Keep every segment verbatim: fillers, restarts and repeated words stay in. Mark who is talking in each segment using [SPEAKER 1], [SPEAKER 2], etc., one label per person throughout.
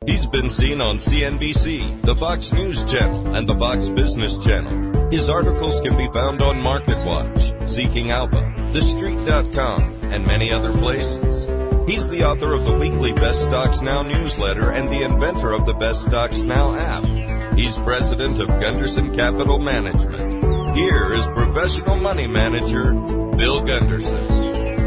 [SPEAKER 1] He's been seen on C N B C, the Fox News Channel, and the Fox Business Channel. His articles can be found on MarketWatch, Seeking Alpha, The Street dot com, and many other places. He's the author of the weekly Best Stocks Now newsletter and the inventor of the Best Stocks Now app. He's president of Gunderson Capital Management. Here is professional money manager, Bill Gunderson.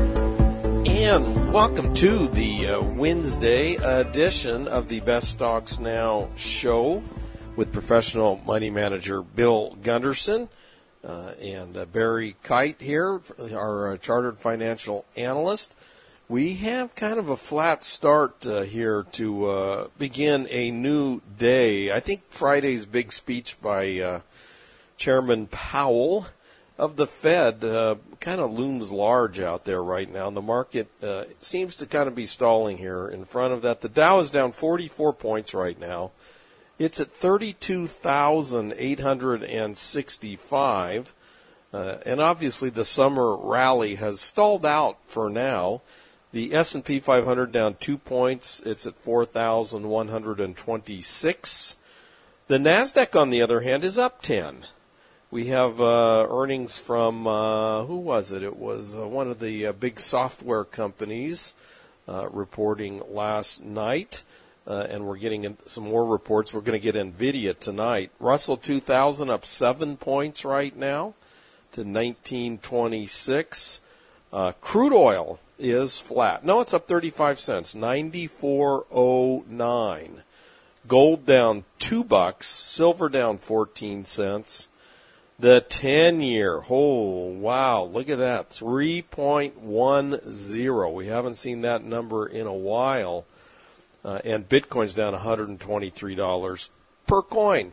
[SPEAKER 2] And welcome to the uh, Wednesday edition of the Best Stocks Now show with professional money manager Bill Gunderson uh, and uh, Barry Kite here, our uh, chartered financial analyst. We have kind of a flat start uh, here to uh, begin a new day. I think Friday's big speech by uh, Chairman Powell of the Fed uh, kind of looms large out there right now. And the market uh, seems to kind of be stalling here in front of that. The Dow is down forty-four points right now. It's at thirty-two thousand eight hundred sixty-five. Uh, and obviously the summer rally has stalled out for now. The S and P five hundred down two points. It's at four thousand one hundred twenty-six. The NASDAQ, on the other hand, is up ten. We have uh, earnings from, uh, who was it? It was uh, one of the uh, big software companies uh, reporting last night, uh, and we're getting in some more reports. We're going to get NVIDIA tonight. Russell two thousand up seven points right now to nineteen twenty-six. Uh, crude oil is flat. No, it's up thirty-five cents, ninety-four oh nine. Gold down two bucks, silver down fourteen cents. The ten-year, oh, wow, look at that, three point one zero. We haven't seen that number in a while. Uh, and Bitcoin's down one hundred twenty-three dollars per coin.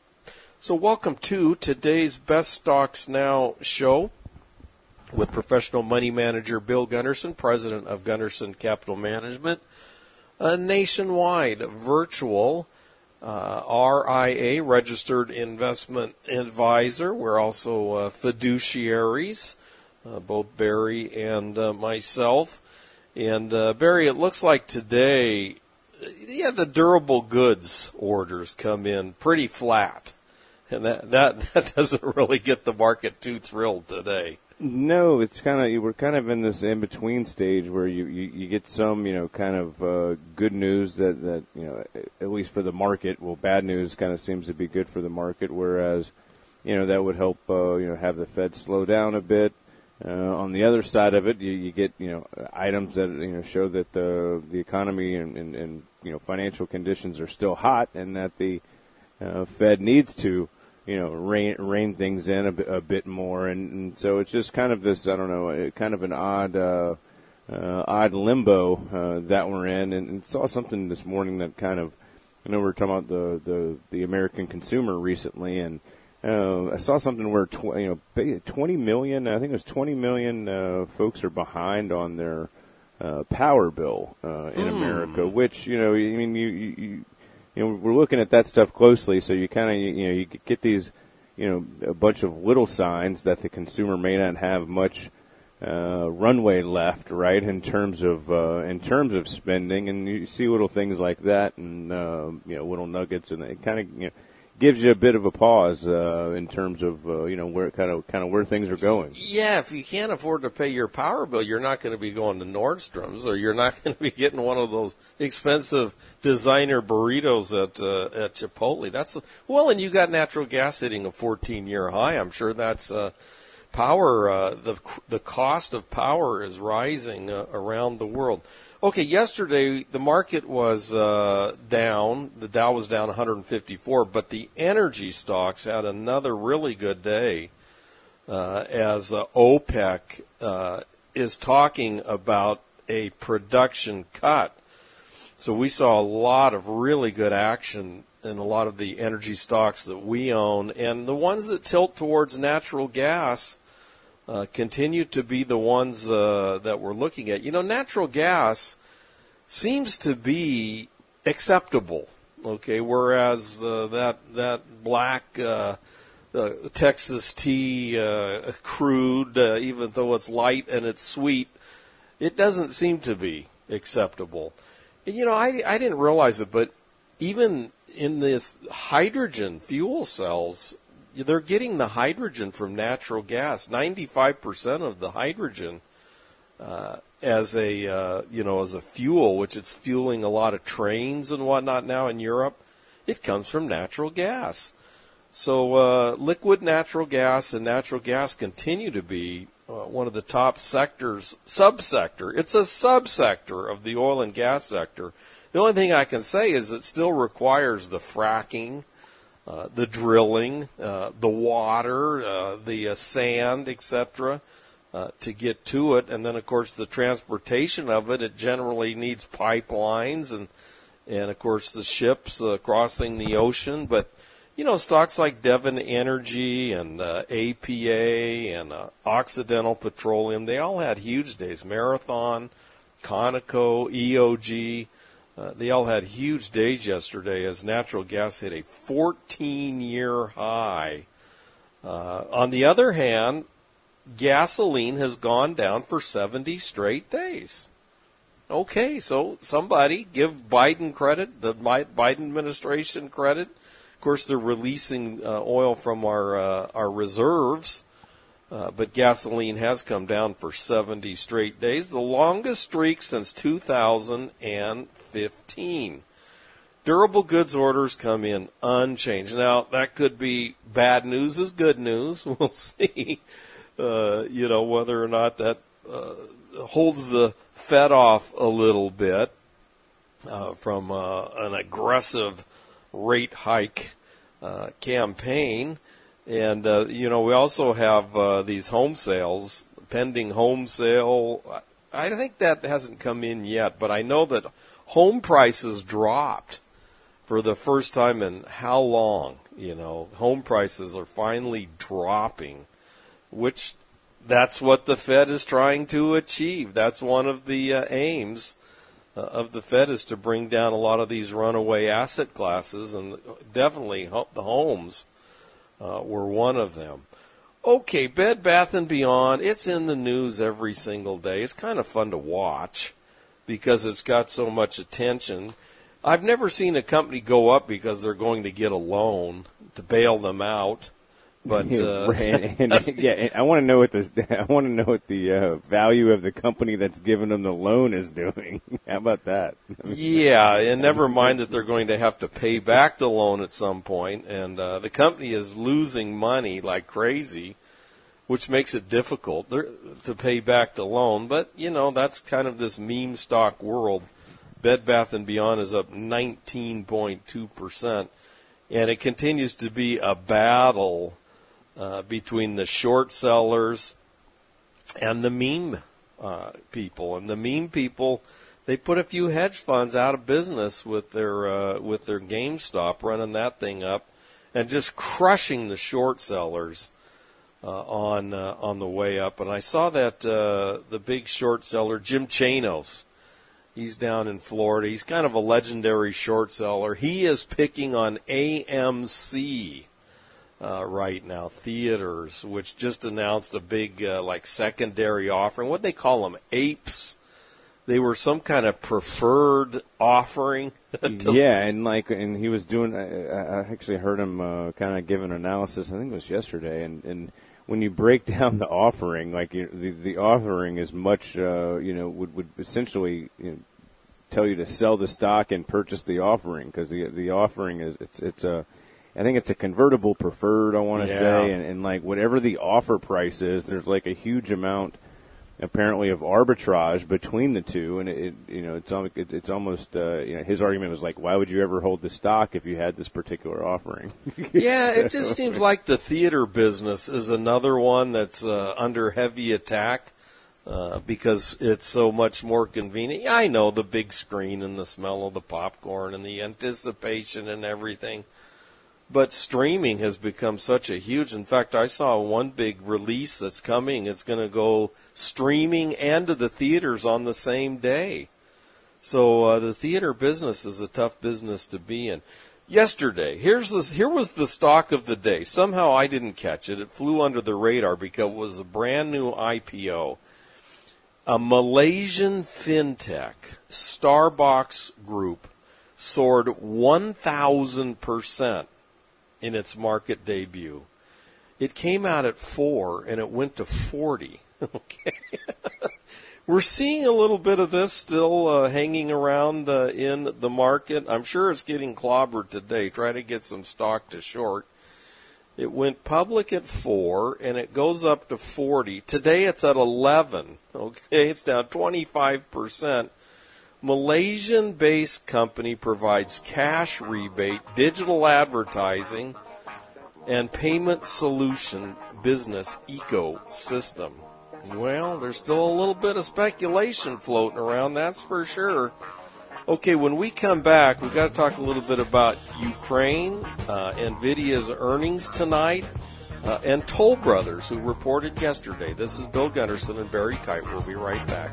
[SPEAKER 2] So welcome to today's Best Stocks Now show with professional money manager Bill Gunderson, president of Gunderson Capital Management, a nationwide virtual Uh, R I A, registered investment advisor. We're also uh, fiduciaries, uh, both Barry and uh, myself. And uh, Barry, it looks like today, yeah, the durable goods orders come in pretty flat. And that, that, that doesn't really get the market too thrilled today.
[SPEAKER 3] No, it's kind of, we're kind of in this in-between stage where you, you, you get some, you know, kind of uh, good news that, that, you know, at least for the market, well, bad news kind of seems to be good for the market, whereas, you know, that would help, uh, you know, have the Fed slow down a bit. Uh, on the other side of it, you, you get, you know, items that, you know, show that the, the economy and, and, and, you know, financial conditions are still hot and that the uh, Fed needs to, you know, rein, rein things in a bit, a bit more. And, and so it's just kind of this, I don't know, kind of an odd, uh, uh, odd limbo, uh, that we're in. And, and saw something this morning that kind of, I know we were talking about the, the, the American consumer recently, and, uh, I saw something where, tw- you know, twenty million, I think it was twenty million, uh, folks are behind on their, uh, power bill, uh, in mm. America, which, you know, I mean, you, you, you You know, we're looking at that stuff closely, so you kind of, you know, you get these, you know, a bunch of little signs that the consumer may not have much uh, runway left, right, in terms of uh, in terms of spending, and you see little things like that, and uh, you know, little nuggets, and it kind of, you know, gives you a bit of a pause uh, in terms of uh, you know, where kind of kind of where things are going.
[SPEAKER 2] Yeah, if you can't afford to pay your power bill, you're not going to be going to Nordstrom's, or you're not going to be getting one of those expensive designer burritos at uh, at Chipotle. That's well, and you got natural gas hitting a fourteen-year high. I'm sure that's uh, power. Uh, the the cost of power is rising uh, around the world. Okay, yesterday the market was uh, down. The Dow was down one hundred fifty-four, but the energy stocks had another really good day uh, as uh, OPEC uh, is talking about a production cut. So we saw a lot of really good action in a lot of the energy stocks that we own, and the ones that tilt towards natural gas Uh, continue to be the ones uh, that we're looking at. You know, natural gas seems to be acceptable, okay, whereas uh, that that black uh, uh, Texas tea uh, crude, uh, even though it's light and it's sweet, it doesn't seem to be acceptable. And, you know, I, I didn't realize it, but even in this hydrogen fuel cells, they're getting the hydrogen from natural gas. ninety-five percent of the hydrogen uh, as a uh, you know as a fuel, which it's fueling a lot of trains and whatnot now in Europe, it comes from natural gas. So uh, liquid natural gas and natural gas continue to be uh, one of the top sectors, subsector. It's a subsector of the oil and gas sector. The only thing I can say is it still requires the fracking, uh, the drilling, uh, the water, uh, the uh, sand, et cetera, uh, to get to it. And then, of course, the transportation of it, it generally needs pipelines and, and of course, the ships uh, crossing the ocean. But, you know, stocks like Devon Energy and uh, A P A and uh, Occidental Petroleum, they all had huge days. Marathon, Conoco, E O G. Uh, they all had huge days yesterday as natural gas hit a fourteen-year high. Uh, on the other hand, gasoline has gone down for seventy straight days. Okay, so somebody give Biden credit, the Biden administration credit. Of course, they're releasing uh, oil from our uh, our reserves, uh, but gasoline has come down for seventy straight days, the longest streak since two thousand fifteen. Durable goods orders come in unchanged. Now, that could be bad news is good news. We'll see, uh, you know, whether or not that uh, holds the Fed off a little bit uh, from uh, an aggressive rate hike uh, campaign. And, uh, you know, we also have uh, these home sales, pending home sale. I think that hasn't come in yet, but I know that home prices dropped for the first time in how long? You know, home prices are finally dropping, which that's what the Fed is trying to achieve. That's one of the uh, aims uh, of the Fed is to bring down a lot of these runaway asset classes, and definitely ho- the homes uh, were one of them. Okay, Bed Bath and Beyond, it's in the news every single day. It's kind of fun to watch because it's got so much attention. I've never seen a company go up because they're going to get a loan to bail them out. But uh,
[SPEAKER 3] and, and, yeah, and I want to know what the I want to know what the uh, value of the company that's giving them the loan is doing. How about that?
[SPEAKER 2] Yeah, and never mind that they're going to have to pay back the loan at some point, and uh, the company is losing money like crazy, which makes it difficult to pay back the loan. But you know, that's kind of this meme stock world. Bed Bath and Beyond is up nineteen point two percent, and it continues to be a battle Uh, between the short sellers and the meme uh, people. And the meme people, they put a few hedge funds out of business with their uh, with their GameStop, running that thing up and just crushing the short sellers uh, on uh, on the way up. And I saw that uh, the big short seller, Jim Chanos, he's down in Florida. He's kind of a legendary short seller. He is picking on A M C. Uh, right now, theaters, which just announced a big, uh, like, secondary offering. What they call them, apes. They were some kind of preferred offering.
[SPEAKER 3] Yeah, and like, and he was doing. I, I actually heard him uh, kind of give an analysis. I think it was yesterday. And, and when you break down the offering, like you, the the offering is much, uh, you know, would would essentially you know, tell you to sell the stock and purchase the offering because the the offering is it's it's a I think it's a convertible preferred, I want to
[SPEAKER 2] yeah.
[SPEAKER 3] say, and, and like whatever the offer price is, there's like a huge amount, apparently, of arbitrage between the two, and it, it you know, it's it, it's almost, uh, you know, his argument was like, why would you ever hold the stock if you had this particular offering?
[SPEAKER 2] Yeah, it just seems like the theater business is another one that's uh, under heavy attack uh, because it's so much more convenient. Yeah, I know the big screen and the smell of the popcorn and the anticipation and everything. But streaming has become such a huge. In fact, I saw one big release that's coming. It's going to go streaming and to the theaters on the same day. So uh, the theater business is a tough business to be in. Yesterday, here's this, here was the stock of the day. Somehow I didn't catch it. It flew under the radar because it was a brand new I P O. A Malaysian fintech, Starbucks Group, soared one thousand percent in its market debut. It came out at four, and it went to forty. Okay. We're seeing a little bit of this still uh, hanging around uh, in the market. I'm sure it's getting clobbered today. Try to get some stock to short. It went public at four, and it goes up to forty. Today it's at eleven. Okay, it's down twenty-five percent. Malaysian-based company provides cash rebate, digital advertising, and payment solution business ecosystem. Well, there's still a little bit of speculation floating around, that's for sure. Okay, when we come back, we've got to talk a little bit about Ukraine, uh, NVIDIA's earnings tonight, uh, and Toll Brothers, who reported yesterday. This is Bill Gunderson and Barry Kite. We'll be right back.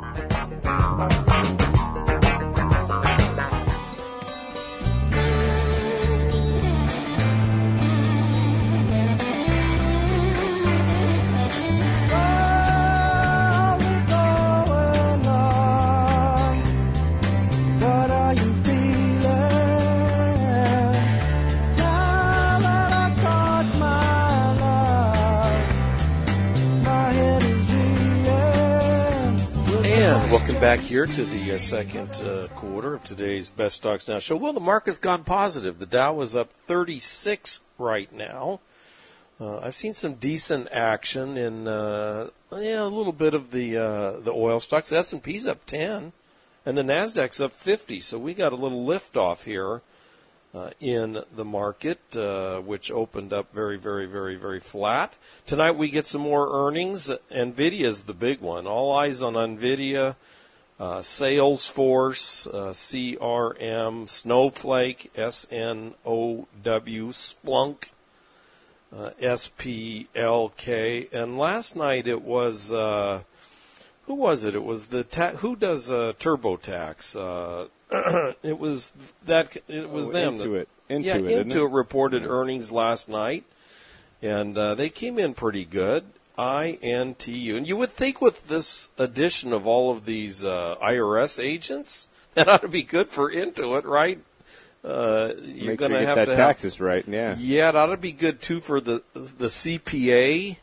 [SPEAKER 2] Back here to the uh, second uh, quarter of today's Best Stocks Now show. Well, the market's gone positive. The Dow is up thirty-six right now. Uh, I've seen some decent action in uh, yeah, a little bit of the uh, the oil stocks. The S and P's up ten, and the Nasdaq's up fifty. So we got a little lift off here uh, in the market, uh, which opened up very, very, very, very flat. Tonight we get some more earnings. NVIDIA's the big one. All eyes on NVIDIA. Uh, Salesforce, uh, C R M, Snowflake, S N O W, Splunk, uh, S P L K, and last night it was, uh, who was it? It was the, ta- who does uh, TurboTax? Uh, it was that, it was
[SPEAKER 3] oh,
[SPEAKER 2] them.
[SPEAKER 3] Intuit.
[SPEAKER 2] That,
[SPEAKER 3] Intuit,
[SPEAKER 2] yeah,
[SPEAKER 3] isn't
[SPEAKER 2] Intuit
[SPEAKER 3] it?
[SPEAKER 2] reported earnings last night, and uh, they came in pretty good. I N T U. And you would think with this addition of all of these uh, I R S agents, that ought to be good for Intuit, right? Uh, you're going
[SPEAKER 3] sure
[SPEAKER 2] to
[SPEAKER 3] you
[SPEAKER 2] have
[SPEAKER 3] get
[SPEAKER 2] to
[SPEAKER 3] that
[SPEAKER 2] have,
[SPEAKER 3] taxes right, yeah.
[SPEAKER 2] Yeah, it ought to be good too for the the C P A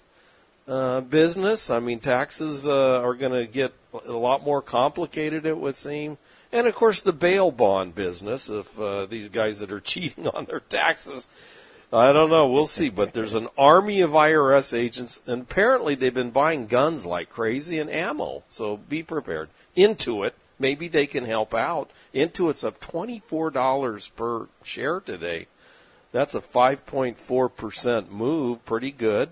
[SPEAKER 2] uh, business. I mean, taxes uh, are going to get a lot more complicated, it would seem. And of course, the bail bond business. If uh, these guys that are cheating on their taxes. I don't know. We'll see. But there's an army of I R S agents, and apparently they've been buying guns like crazy and ammo. So be prepared. Intuit, maybe they can help out. Intuit's up twenty-four dollars per share today. That's a five point four percent move. Pretty good.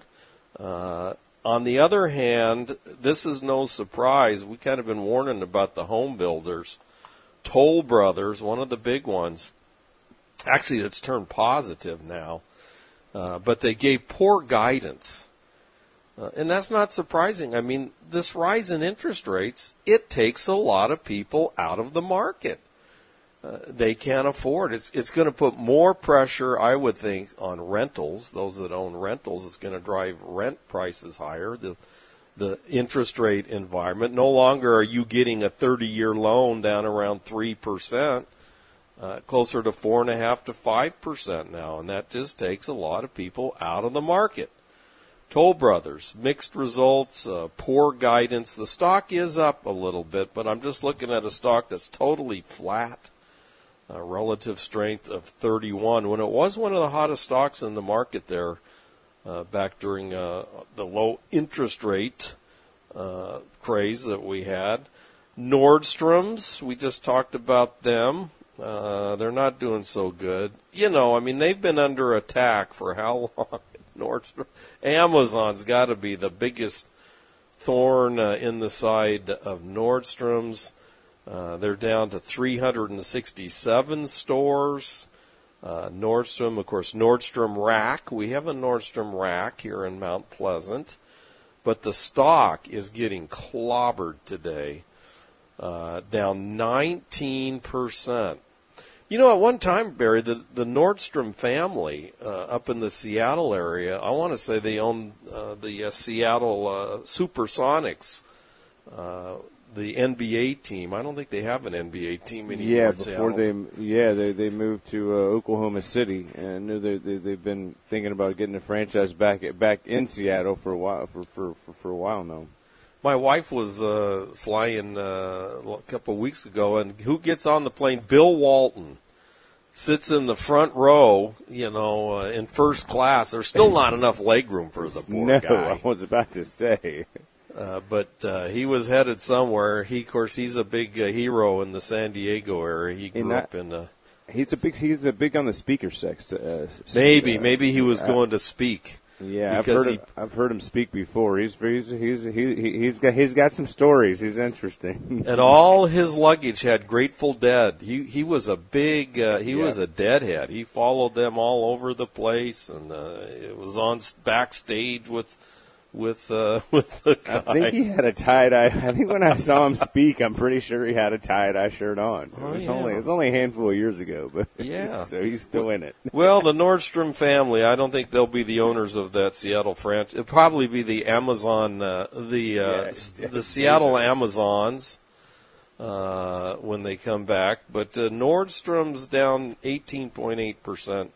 [SPEAKER 2] Uh, on the other hand, this is no surprise. We kind of been warning about the home builders. Toll Brothers, one of the big ones. Actually, it's turned positive now, uh, but they gave poor guidance. Uh, and that's not surprising. I mean, this rise in interest rates, it takes a lot of people out of the market. Uh, they can't afford it. It's, it's going to put more pressure, I would think, on rentals. Those that own rentals, it's going to drive rent prices higher. The, the interest rate environment, no longer are you getting a thirty-year loan down around three percent. Uh, closer to four and a half to five percent now, and that just takes a lot of people out of the market. Toll Brothers, mixed results, uh, poor guidance. The stock is up a little bit, but I'm just looking at a stock that's totally flat. Uh, relative strength of thirty-one, when it was one of the hottest stocks in the market there uh, back during uh, the low interest rate uh, craze that we had. Nordstrom's, we just talked about them. Uh, they're not doing so good. You know, I mean, they've been under attack for how long? Nordstrom, Amazon's got to be the biggest thorn uh, in the side of Nordstrom's. Uh, they're down to three hundred sixty-seven stores. Uh, Nordstrom, of course, Nordstrom Rack. We have a Nordstrom Rack here in Mount Pleasant, but the stock is getting clobbered today, uh, down nineteen percent. You know, at one time, Barry, the, the Nordstrom family uh, up in the Seattle area, I want to say they owned uh, the uh, Seattle uh, Supersonics. Uh, the N B A team. I don't think they have an N B A team anymore.
[SPEAKER 3] Yeah,
[SPEAKER 2] in
[SPEAKER 3] before
[SPEAKER 2] Seattle.
[SPEAKER 3] they yeah they they moved to uh, Oklahoma City, and I knew they, they they've been thinking about getting a franchise back back in Seattle for a while for for for, for a while now.
[SPEAKER 2] My wife was uh, flying uh, a couple of weeks ago, and who gets on the plane? Bill Walton sits in the front row, you know, uh, in first class. There's still not enough leg room for the poor
[SPEAKER 3] no,
[SPEAKER 2] guy.
[SPEAKER 3] I was about to say.
[SPEAKER 2] Uh, but uh, he was headed somewhere. He, of course, he's a big uh, hero in the San Diego area. He grew
[SPEAKER 3] In that-
[SPEAKER 2] up in a.
[SPEAKER 3] He's a big he's a big on the speaker sex. Uh,
[SPEAKER 2] Maybe,
[SPEAKER 3] uh,
[SPEAKER 2] maybe he was
[SPEAKER 3] uh,
[SPEAKER 2] going to speak.
[SPEAKER 3] Yeah, I've
[SPEAKER 2] because
[SPEAKER 3] heard
[SPEAKER 2] he-
[SPEAKER 3] him, I've heard him speak before. He's he's he's he, he's got he's got some stories. He's interesting.
[SPEAKER 2] And all his luggage had Grateful Dead. He he was a big uh, he
[SPEAKER 3] Yeah.
[SPEAKER 2] was a Deadhead. He followed them all over the place, and uh, it was on s- backstage with with uh, with the
[SPEAKER 3] I
[SPEAKER 2] guys.
[SPEAKER 3] think he had a tie dye. I think when I saw him speak, I'm pretty sure he had a tie dye shirt on. It
[SPEAKER 2] Oh,
[SPEAKER 3] was
[SPEAKER 2] yeah.
[SPEAKER 3] only it was only a handful of years ago, but
[SPEAKER 2] Yeah.
[SPEAKER 3] so he's still in it.
[SPEAKER 2] Well, the Nordstrom family, I don't think they'll be the owners of that Seattle franchise. It'll probably be the Amazon, uh, the uh,
[SPEAKER 3] Yeah,
[SPEAKER 2] s-
[SPEAKER 3] yeah.
[SPEAKER 2] the Seattle Amazons uh, when they come back. But uh, Nordstrom's down eighteen point eight percent.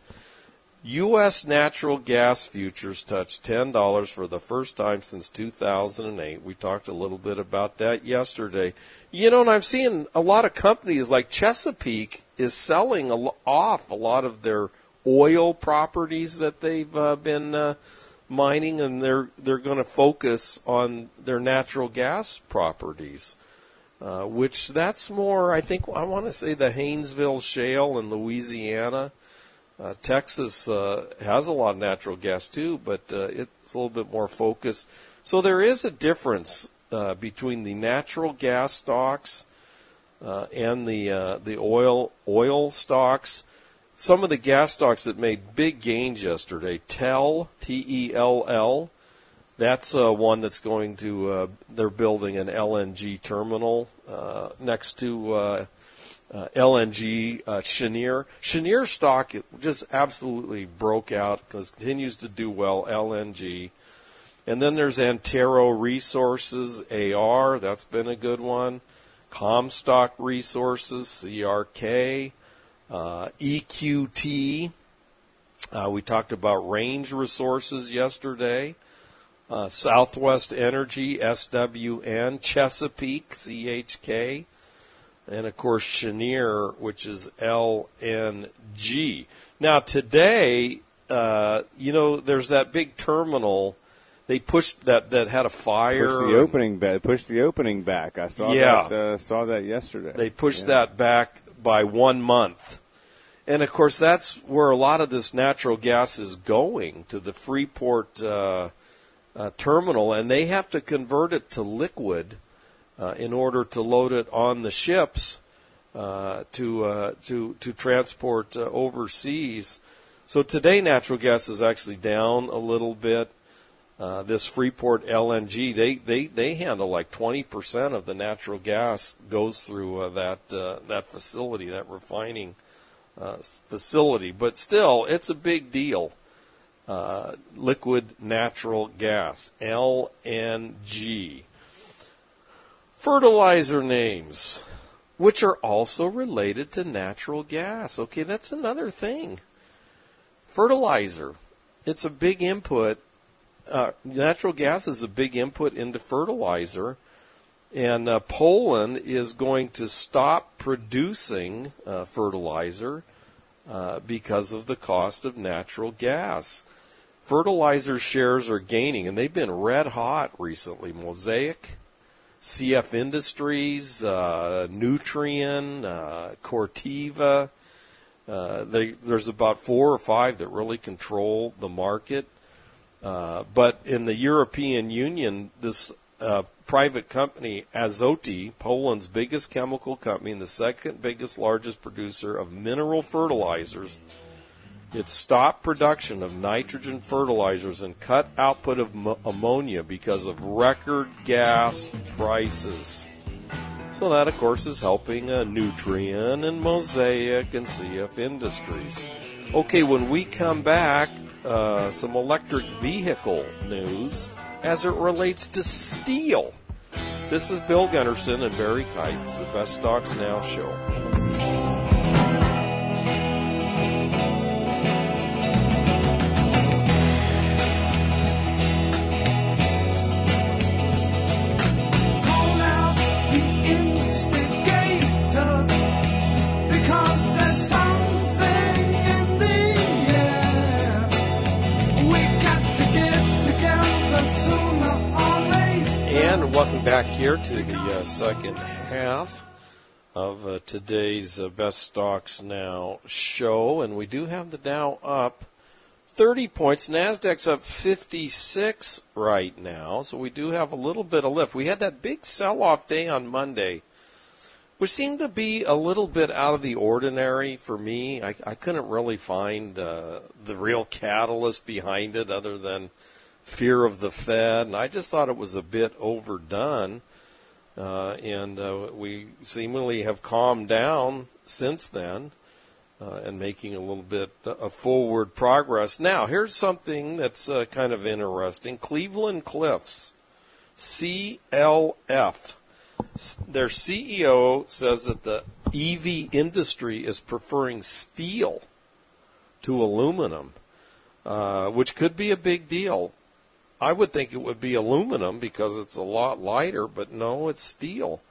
[SPEAKER 2] U S natural gas futures touched ten dollars for the first time since two thousand eight. We talked a little bit about that yesterday. You know, and I'm seeing a lot of companies like Chesapeake is selling a lo- off a lot of their oil properties that they've uh, been uh, mining, and they're they're going to focus on their natural gas properties, uh, which that's more, I think, I want to say the Haynesville Shale in Louisiana. Uh, Texas uh, has a lot of natural gas too, but uh, it's a little bit more focused. So there is a difference uh, between the natural gas stocks uh, and the uh, the oil oil stocks. Some of the gas stocks that made big gains yesterday, Tell, T E L L, that's uh, one that's going to, uh, they're building an L N G terminal uh, next to uh, uh, L N G, uh, Cheniere. Cheniere stock it just absolutely broke out, continues to do well, L N G. And then there's Antero Resources, A R, that's been a good one. Comstock Resources, C R K. Uh, E Q T, uh, we talked about Range Resources yesterday, uh, Southwest Energy, S W N, Chesapeake, C H K, and of course Cheniere, which is L N G. Now today, uh, you know, there's that big terminal. They pushed that that had a fire.
[SPEAKER 3] Push the opening back. Push the opening back. I saw
[SPEAKER 2] Yeah.
[SPEAKER 3] that. Uh, saw that yesterday.
[SPEAKER 2] They pushed
[SPEAKER 3] Yeah.
[SPEAKER 2] that back by one month. And, of course, that's where a lot of this natural gas is going, to the Freeport uh, uh, terminal. And they have to convert it to liquid uh, in order to load it on the ships uh, to, uh, to, to transport uh, overseas. So today natural gas is actually down a little bit. Uh, this Freeport L N G, they, they, they handle like twenty percent of the natural gas goes through uh, that uh, that facility, that refining uh, facility. But still, it's a big deal. Uh, liquid natural gas, L N G. Fertilizer names, which are also related to natural gas. Okay, that's another thing. Fertilizer, it's a big input. Uh, natural gas is a big input into fertilizer, and uh, Poland is going to stop producing uh, fertilizer uh, because of the cost of natural gas. Fertilizer shares are gaining, and they've been red hot recently. Mosaic, C F Industries, uh, Nutrien, uh, Corteva. Uh, they, there's about four or five that really control the market. Uh, but in the European Union, this uh, private company, Azoty, Poland's biggest chemical company and the second biggest largest producer of mineral fertilizers, it stopped production of nitrogen fertilizers and cut output of mo- ammonia because of record gas prices. So that, of course, is helping uh, Nutrien and Mosaic and C F Industries. Okay, when we come back, Uh, some electric vehicle news as it relates to steel. This is Bill Gunderson and Barry Kites, the Best Stocks Now show. Welcome back here to the uh, second half of uh, today's uh, Best Stocks Now show, and we do have the Dow up thirty points. NASDAQ's up fifty-six right now, so we do have a little bit of lift. We had that big sell-off day on Monday, which seemed to be a little bit out of the ordinary for me. I, I couldn't really find uh, the real catalyst behind it other than fear of the Fed, and I just thought it was a bit overdone, uh, and uh, we seemingly have calmed down since then uh, and making a little bit of forward progress. Now, here's something that's uh, kind of interesting. Cleveland Cliffs, C L F, their C E O says that the E V industry is preferring steel to aluminum, uh, which could be a big deal. I would think it would be aluminum because it's a lot lighter, but no, it's steel.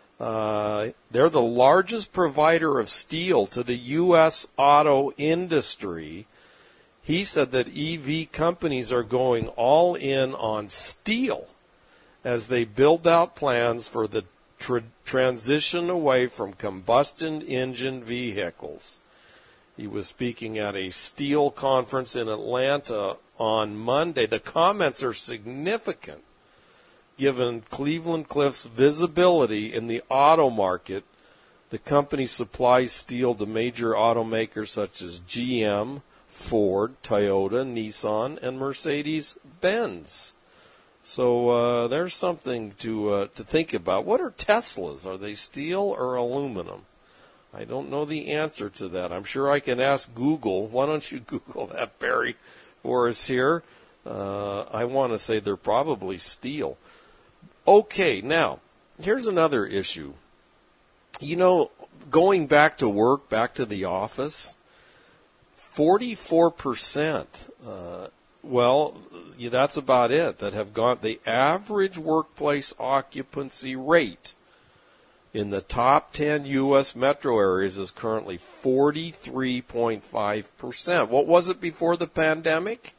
[SPEAKER 2] Uh, they're the largest provider of steel to the U S auto industry. He said that E V companies are going all in on steel as they build out plans for the tra- transition away from combustion engine vehicles. He was speaking at a steel conference in Atlanta on Monday. The comments are significant given Cleveland Cliffs' visibility in the auto market. The company supplies steel to major automakers such as G M, Ford, Toyota, Nissan, and Mercedes-Benz. So uh, there's something to uh, to think about. What are Teslas? Are they steel or aluminum? I don't know the answer to that. I'm sure I can ask Google. Why don't you Google that, Barry, for us here? Uh, I want to say they're probably steel. Okay, now, here's another issue. You know, going back to work, back to the office, forty-four percent, uh, well, yeah, that's about it, that have gone. The average workplace occupancy rate in the top ten U S metro areas is currently forty-three point five percent. What was it before the pandemic?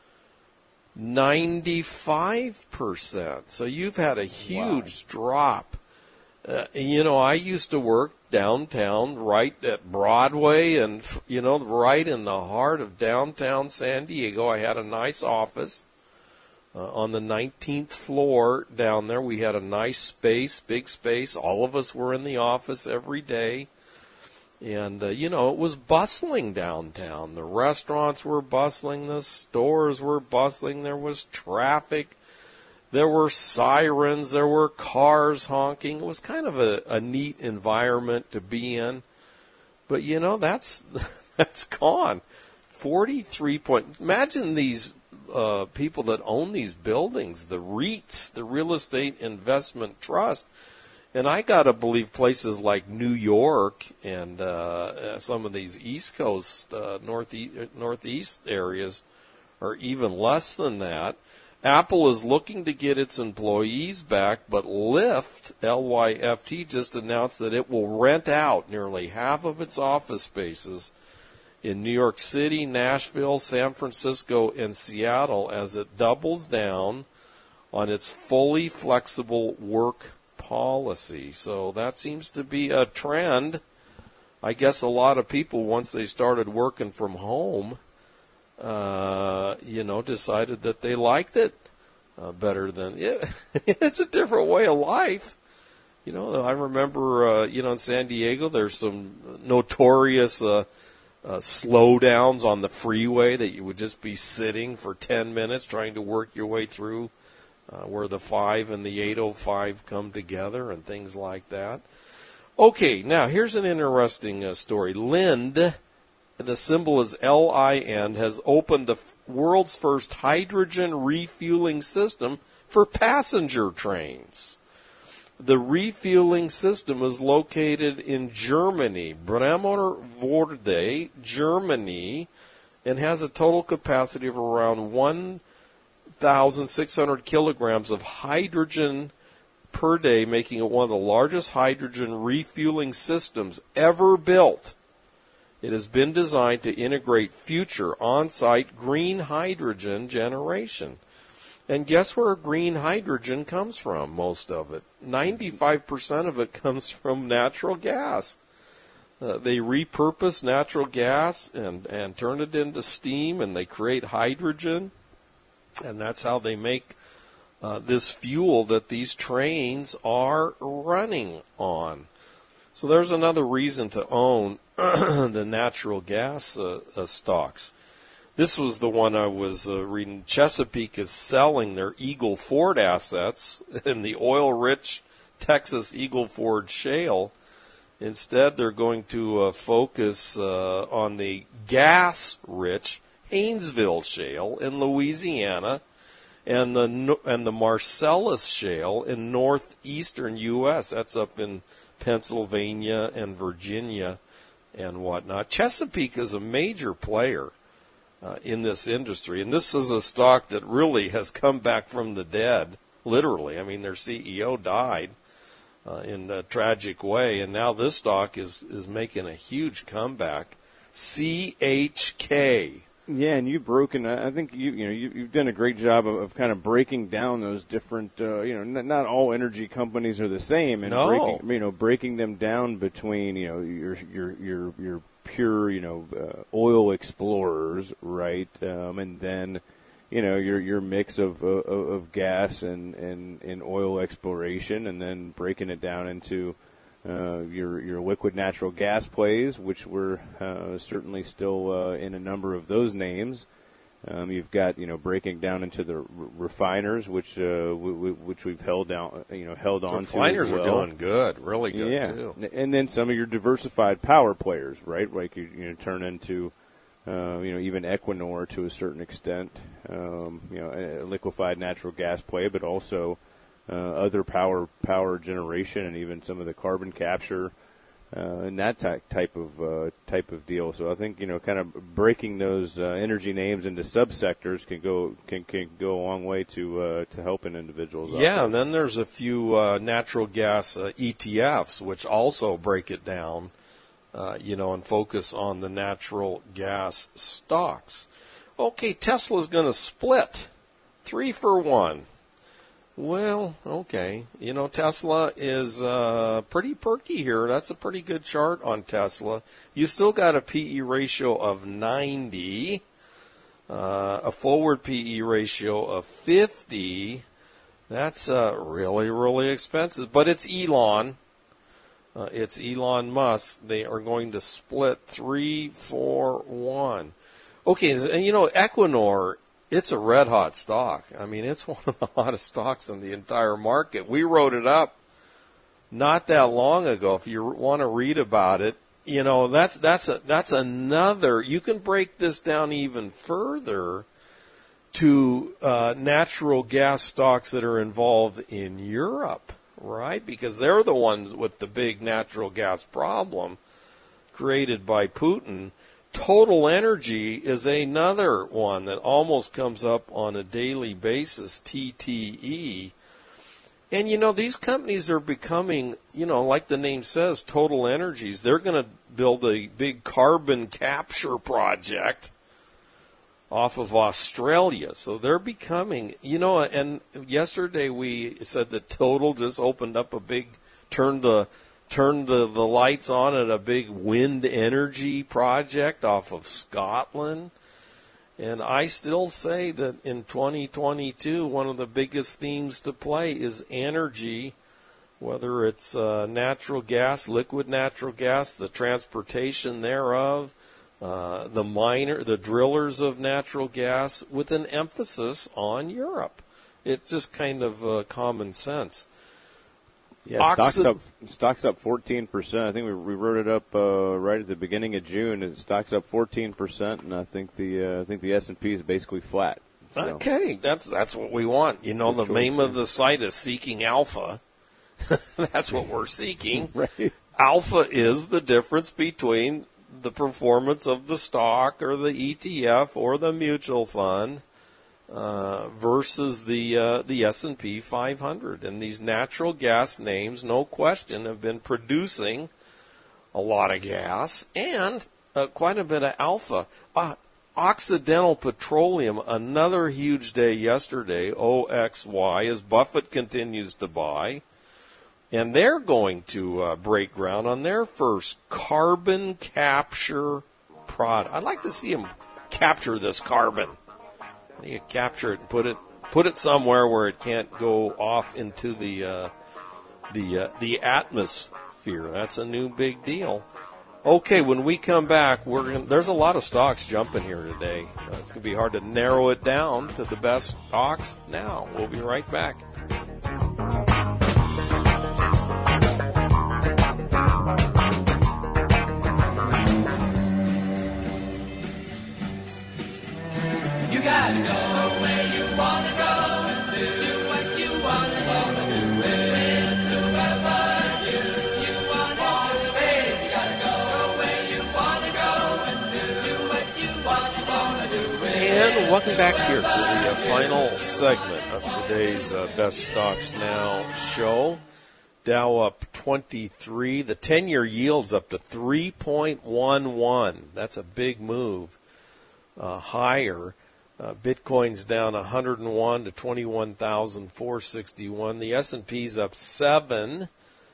[SPEAKER 2] ninety-five percent. So you've had a huge wow. drop. Uh, you know, I used to work downtown right at Broadway and, you know, right in the heart of downtown San Diego. I had a nice office. Uh, on the nineteenth floor down there, we had a nice space, big space. All of us were in the office every day. And, uh, you know, it was bustling downtown. The restaurants were bustling. The stores were bustling. There was traffic. There were sirens. There were cars honking. It was kind of a, a neat environment to be in. But, you know, that's that's gone. forty-three point. Imagine these Uh, people that own these buildings, the REITs, the Real Estate Investment Trust. And I got to believe places like New York and uh, some of these East Coast, uh, northeast, northeast areas are even less than that. Apple is looking to get its employees back, but Lyft, L Y F T, just announced that it will rent out nearly half of its office spaces in New York City, Nashville, San Francisco, and Seattle as it doubles down on its fully flexible work policy. So that seems to be a trend. I guess a lot of people, once they started working from home, uh, you know, decided that they liked it uh, better than it. It's a different way of life. You know, I remember, uh, you know, in San Diego, there's some notorious uh, Uh, slowdowns on the freeway that you would just be sitting for ten minutes trying to work your way through uh, where the five and the eight oh five come together and things like that. Okay, now here's an interesting uh, story. Lind, the symbol is L I N, has opened the f- world's first hydrogen refueling system for passenger trains. The refueling system is located in Germany, Bremervorde, Germany, and has a total capacity of around one thousand six hundred kilograms of hydrogen per day, making it one of the largest hydrogen refueling systems ever built. It has been designed to integrate future on-site green hydrogen generation. And guess where green hydrogen comes from, most of it? ninety-five percent of it comes from natural gas. Uh, they repurpose natural gas and, and turn it into steam, and they create hydrogen. And that's how they make uh, this fuel that these trains are running on. So there's another reason to own the natural gas uh, uh, stocks. This was the one I was uh, reading. Chesapeake is selling their Eagle Ford assets in the oil-rich Texas Eagle Ford shale. Instead, they're going to uh, focus uh, on the gas-rich Haynesville shale in Louisiana and the and the Marcellus shale in northeastern U S That's up in Pennsylvania and Virginia and whatnot. Chesapeake is a major player uh, in this industry, and this is a stock that really has come back from the dead, literally. I mean, their C E O died uh, in a tragic way, and now this stock is, is making a huge comeback. C H K.
[SPEAKER 3] Yeah, and you've broken. I think you you know you, you've done a great job of, of kind of breaking down those different. Uh, you know, not, not all energy companies are the same, and
[SPEAKER 2] no.
[SPEAKER 3] breaking you know breaking them down between you know your your your your pure you know uh, oil explorers, right, um, and then you know your your mix of uh, of gas and, and and oil exploration, and then breaking it down into. Uh, your your liquid natural gas plays, which were uh, certainly still uh, in a number of those names. Um, you've got you know breaking down into the r- refiners, which uh, w- w- which we've held down you know held
[SPEAKER 2] the
[SPEAKER 3] on
[SPEAKER 2] refiners
[SPEAKER 3] to. Refiners
[SPEAKER 2] well. are doing good, really good
[SPEAKER 3] yeah.
[SPEAKER 2] too.
[SPEAKER 3] And then some of your diversified power players, right? Like you, you know, turn into uh, you know even Equinor to a certain extent, um, you know, a liquefied natural gas play, but also. Uh, other power power generation and even some of the carbon capture uh, and that ty- type of uh, type of deal. So I think you know, kind of breaking those uh, energy names into subsectors can go can, can go a long way to uh, to helping individuals.
[SPEAKER 2] Yeah, and then there's a few uh, natural gas uh, E T Fs which also break it down, uh, you know, and focus on the natural gas stocks. Okay, Tesla's going to split three for one. Well, okay. You know, Tesla is uh, pretty perky here. That's a pretty good chart on Tesla. You still got a P E ratio of ninety, uh, a forward P E ratio of fifty. That's uh, really, really expensive. But it's Elon. Uh, it's Elon Musk. They are going to split three for one. Okay, and you know, Equinor, it's a red-hot stock. I mean, it's one of the hottest stocks in the entire market. We wrote it up not that long ago. If you want to read about it, you know, that's that's a, that's another. You can break this down even further to uh, natural gas stocks that are involved in Europe, right? Because they're the ones with the big natural gas problem created by Putin. Total Energy is another one that almost comes up on a daily basis, T T E. And, you know, these companies are becoming, you know, like the name says, Total Energies. They're going to build a big carbon capture project off of Australia. So they're becoming, you know, and yesterday we said that Total just opened up a big, turned the Turned the, the lights on at a big wind energy project off of Scotland. And I still say that in twenty twenty-two, one of the biggest themes to play is energy, whether it's uh, natural gas, liquid natural gas, the transportation thereof, uh, the miner, the drillers of natural gas, with an emphasis on Europe. It's just kind of uh, common sense.
[SPEAKER 3] Yeah, stocks up, stocks up fourteen percent. I think we, we wrote it up uh, right at the beginning of June. And stocks up fourteen percent, and I think the uh, I think the S and P is basically flat. So.
[SPEAKER 2] Okay, that's that's what we want. You know, the name of the site is Seeking Alpha, That's what we're seeking.
[SPEAKER 3] Right.
[SPEAKER 2] Alpha is the difference between the performance of the stock or the E T F or the mutual fund uh, versus the uh, the S and P five hundred. And these natural gas names, no question, have been producing a lot of gas and uh, quite a bit of alpha. Uh, Occidental Petroleum, another huge day yesterday, O X Y, as Buffett continues to buy. And they're going to uh, break ground on their first carbon capture product. I'd like to see them capture this carbon. You capture it and put it put it somewhere where it can't go off into the uh, the uh, the atmosphere. That's a new big deal. Okay, when we come back, we're gonna, there's a lot of stocks jumping here today. Uh, it's going to be hard to narrow it down to the best stocks now. We'll be right back.
[SPEAKER 4] You gotta go where you wanna go and do what you wanna do. With whoever you, you wanna do. Hey, you gotta go where you wanna go and do what you wanna do.
[SPEAKER 2] And welcome back here to the uh, final segment of today's uh, Best Stocks Now show. Dow up twenty-three. The ten-year yield's up to three point one one. That's a big move uh, higher. Uh, Bitcoin's down one hundred one to twenty-one thousand four hundred sixty-one. The S and P's up seven.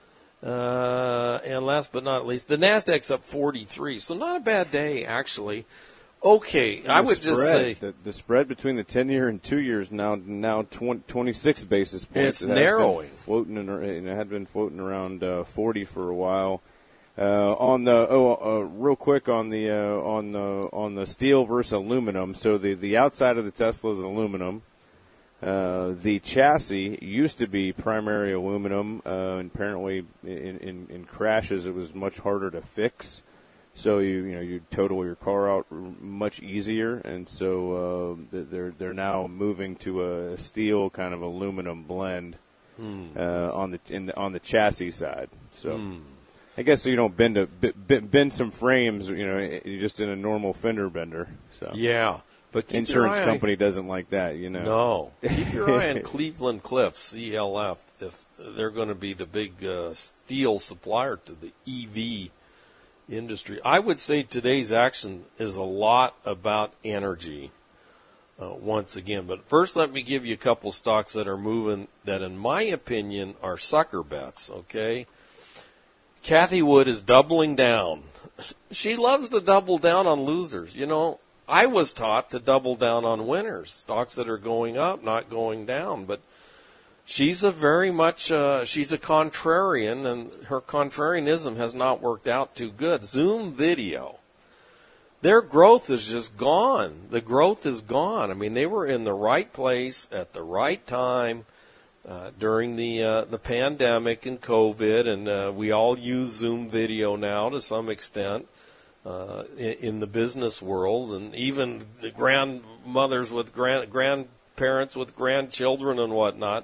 [SPEAKER 2] Uh, and last but not least, the NASDAQ's up forty-three. So not a bad day, actually. Okay, I would
[SPEAKER 3] spread,
[SPEAKER 2] just say
[SPEAKER 3] the, the spread between the ten-year and two years now now twenty, twenty-six basis points.
[SPEAKER 2] It's
[SPEAKER 3] it had
[SPEAKER 2] narrowing.
[SPEAKER 3] Been floating in, it had been floating around uh, forty for a while. Uh, on the oh, uh, real quick on the uh, on the on the steel versus aluminum. So the, the outside of the Tesla is aluminum. Uh, the chassis used to be primary aluminum. Uh, and apparently, in, in, in crashes, it was much harder to fix. So you you know you total your car out much easier, and so uh, they're they're now moving to a steel kind of aluminum blend mm. uh, on the in the, on the chassis side. So. Mm. I guess so you don't bend a bend some frames, you know, you're just in a normal fender bender. So
[SPEAKER 2] yeah, but keep
[SPEAKER 3] insurance
[SPEAKER 2] your eye
[SPEAKER 3] company doesn't like that, you know.
[SPEAKER 2] No, keep your eye on Cleveland Cliffs, C L F, if they're going to be the big uh, steel supplier to the E V industry. I would say today's action is a lot about energy. Uh, once again, but first let me give you a couple stocks that are moving that, in my opinion, are sucker bets. Okay. Kathy Wood is doubling down. She loves to double down on losers. You know, I was taught to double down on winners, stocks that are going up, not going down. But she's a very much, uh, she's a contrarian, and her contrarianism has not worked out too good. Zoom Video, their growth is just gone. The growth is gone. I mean, they were in the right place at the right time. Uh, during the uh, the pandemic and COVID, and uh, we all use Zoom Video now to some extent uh, in, in the business world, and even the grandmothers with grand grandparents with grandchildren and whatnot.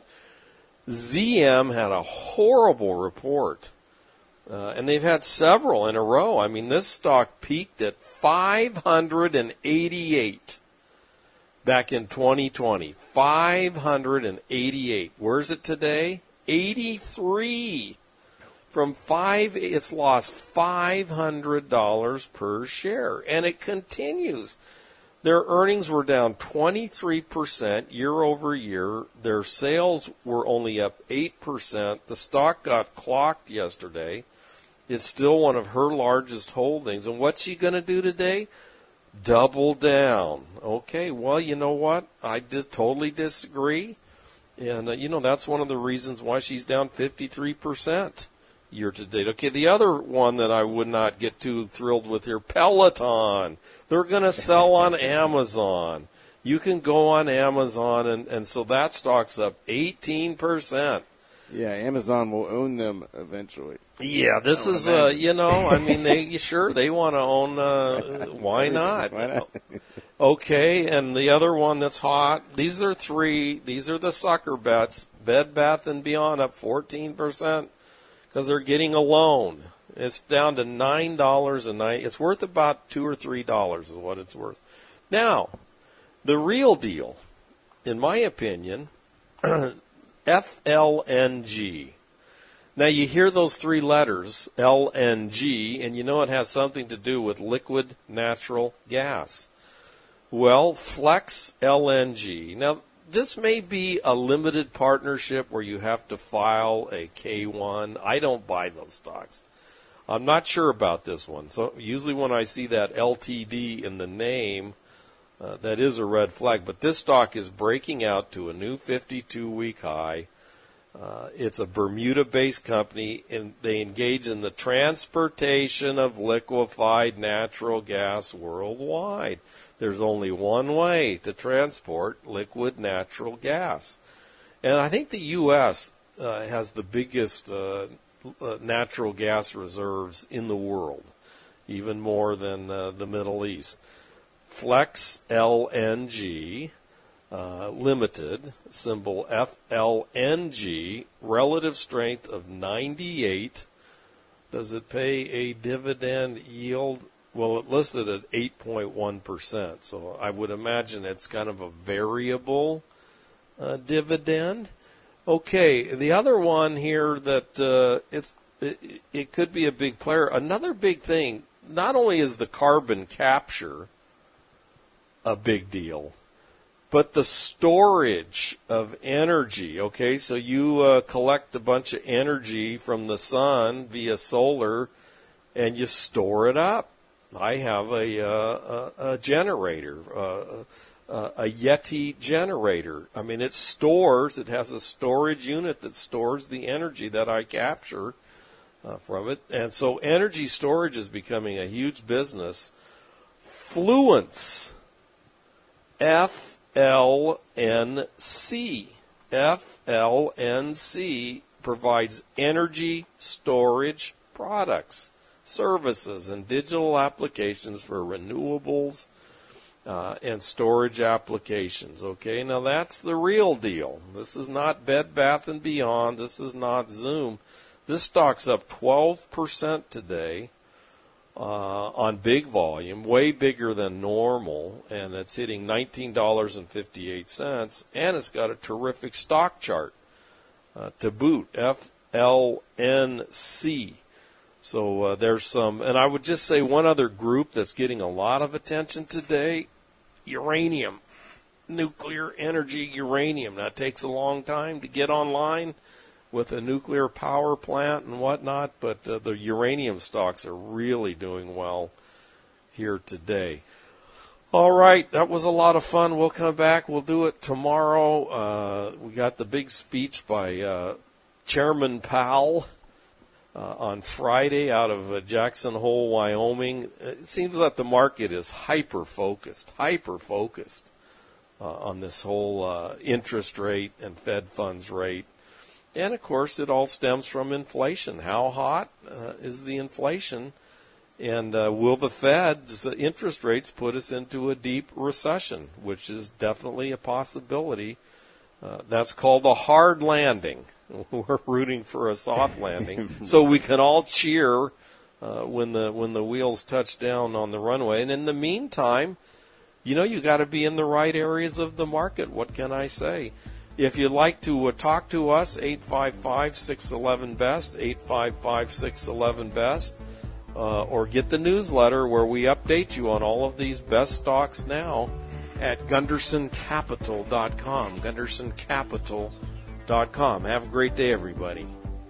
[SPEAKER 2] Z M had a horrible report, uh, and they've had several in a row. I mean, this stock peaked at five hundred eighty-eight. Back in twenty twenty, five hundred eighty-eight. Where's it today? eighty-three. From five, it's lost five hundred dollars per share, and it continues. Their earnings were down twenty-three percent year over year. Their sales were only up eight percent. The stock got clocked yesterday. It's still one of her largest holdings. And what's she going to do today? Double down. Okay, well, you know what? I just totally disagree. And, uh, you know, that's one of the reasons why she's down fifty-three percent year to date. Okay, the other one that I would not get too thrilled with here, Peloton. They're going to sell on Amazon. You can go on Amazon, and, and so that stock's up eighteen percent.
[SPEAKER 3] Yeah, Amazon will own them eventually.
[SPEAKER 2] Yeah, this is, uh, you know, I mean, they sure, they want to own, uh, why not?
[SPEAKER 3] Why not?
[SPEAKER 2] Okay, and the other one that's hot, these are three, these are the sucker bets. Bed Bath and Beyond up fourteen percent because they're getting a loan. It's down to nine dollars a night. It's worth about two or three dollars is what it's worth. Now, the real deal, in my opinion, F L N G. Now, you hear those three letters, L N G, and you know it has something to do with liquid natural gas. Well, Flex L N G. Now, this may be a limited partnership where you have to file a K one. I don't buy those stocks. I'm not sure about this one. So usually when I see that L T D in the name, uh, that is a red flag. But this stock is breaking out to a new fifty-two week high. Uh, it's a Bermuda-based company, and they engage in the transportation of liquefied natural gas worldwide. There's only one way to transport liquid natural gas. And I think the U S uh, has the biggest uh, uh, natural gas reserves in the world, even more than uh, the Middle East. Flex L N G uh, Limited, symbol F L N G, relative strength of ninety-eight. Does it pay a dividend yield? Well, it listed at eight point one percent, so I would imagine it's kind of a variable uh, dividend. Okay, the other one here that uh, it's it, it could be a big player. Another big thing, not only is the carbon capture a big deal, but the storage of energy. Okay, so you uh, collect a bunch of energy from the sun via solar, and you store it up. I have a, uh, a, a generator, uh, a, a Yeti generator. I mean, it stores, it has a storage unit that stores the energy that I capture uh, from it. And so energy storage is becoming a huge business. Fluence, F L N C. F L N C provides energy storage products, services, and digital applications for renewables uh, and storage applications. Okay, now that's the real deal. This is not Bed Bath and Beyond. This is not Zoom. This stock's up twelve percent today uh, on big volume, way bigger than normal, and it's hitting nineteen dollars and fifty-eight cents, and it's got a terrific stock chart uh, to boot, F L N C. So uh, there's some, and I would just say one other group that's getting a lot of attention today, uranium, nuclear energy uranium. That takes a long time to get online with a nuclear power plant and whatnot, but uh, the uranium stocks are really doing well here today. All right, that was a lot of fun. We'll come back. We'll do it tomorrow. Uh, we got the big speech by uh, Chairman Powell Uh, on Friday out of uh, Jackson Hole, Wyoming. It seems that the market is hyper-focused, hyper-focused uh, on this whole uh, interest rate and Fed funds rate. And, of course, it all stems from inflation. How hot uh, is the inflation? And uh, will the Fed's interest rates put us into a deep recession, which is definitely a possibility. Uh, that's called a hard landing. We're rooting for a soft landing, so we can all cheer uh, when the when the wheels touch down on the runway. And in the meantime, you know, you got to be in the right areas of the market. What can I say? If you'd like to uh, talk to us, eight five five, six one one, B E S T, eight five five, six one one, B E S T, uh, or get the newsletter where we update you on all of these best stocks now at Gunderson Capital dot com, Gunderson Capital dot com. Have a great day, everybody.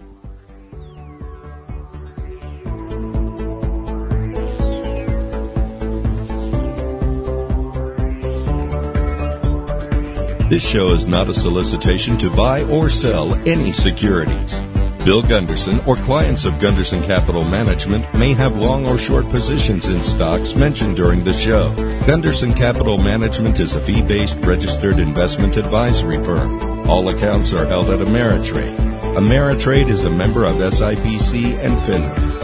[SPEAKER 1] This show is not a solicitation to buy or sell any securities. Bill Gunderson or clients of Gunderson Capital Management may have long or short positions in stocks mentioned during the show. Gunderson Capital Management is a fee-based registered investment advisory firm. All accounts are held at Ameritrade. Ameritrade is a member of S I P C and FINRA.